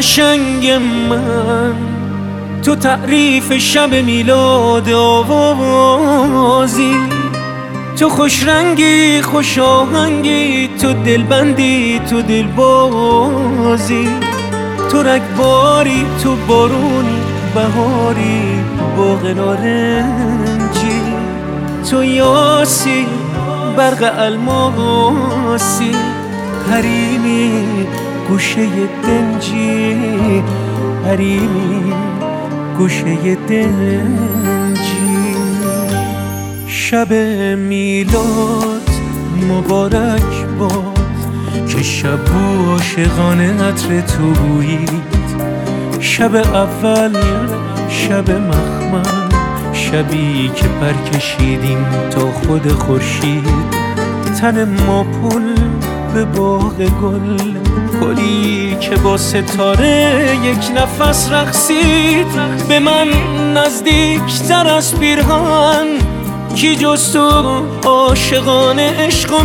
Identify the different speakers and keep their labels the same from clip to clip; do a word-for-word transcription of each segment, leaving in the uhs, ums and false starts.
Speaker 1: قشنگ من، تو تعریف شب میلاد آوازی، تو خوش رنگی خوش آهنگی، تو دلبندی تو دلبازی، تو رگباری تو بارونی بهاری باغ نارنجی، تو یاسی برق الماسی، حریمی گوشه دنجی، حریمی گوشه دنجی. شب میلاد مبارک باد که شب عاشقانه عطر تو بویید، شب اول شب مخمل، شبی که پر کشیدیم تا خود خورشید، تن ما پل به باغ گل، گلی که با ستاره یک نفس رقصید. به من نزدیکتر از پیرهن، کی جز تو عاشقان عشقو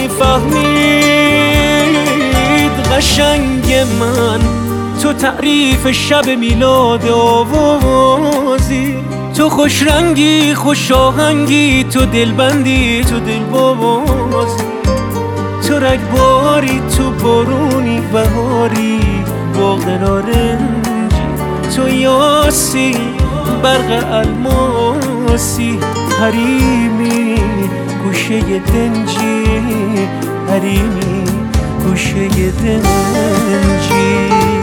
Speaker 1: میفهمید. قشنگ من، تو تعریف شب میلاد آوازی، تو خوش رنگی خوش آهنگی، تو دلبندی تو دلبازی، تو رگباری تو بارونی بهاری باغ نارنجی، تو یاسی برق الماسی، حریمی گوشه دنجی، حریمی گوشه دنجی.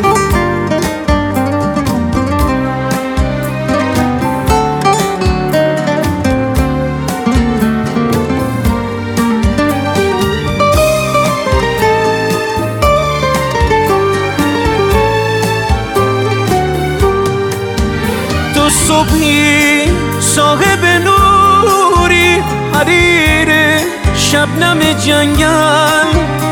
Speaker 1: تو صبحی صاحب نوری، حریر شبنم جنگل،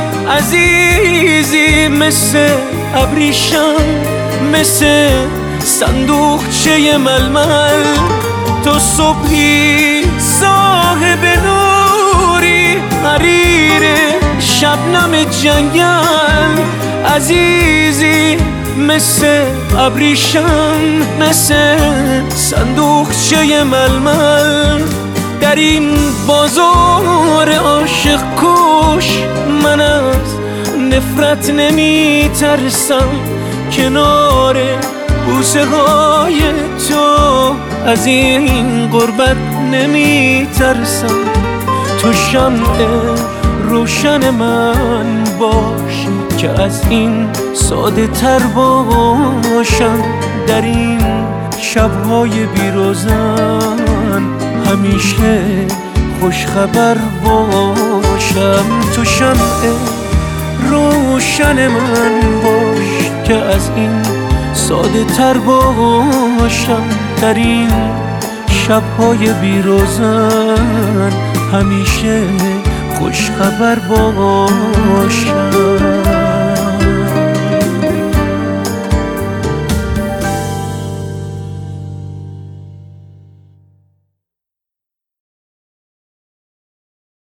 Speaker 1: عزیزی مثل ابریشم، مثل صندوقچه ململ. تو صبحی صاحب نوری، حریر شبنم جنگل، عزیزی مثل ابریشم، مثل صندوقچه ململ. در این بازار عاشق کش من از نفرت نمی ترسم، کنار بوسه های تو از این غربت نمی ترسم. تو شمع روشن من باش که از این ساده تر باشم، در این شبهای بیروزن همیشه خوش خبر باشم. تو شمع روشن من باش که از این ساده تر باشم، در این شبهای بیروزن همیشه خوش خبر باشم.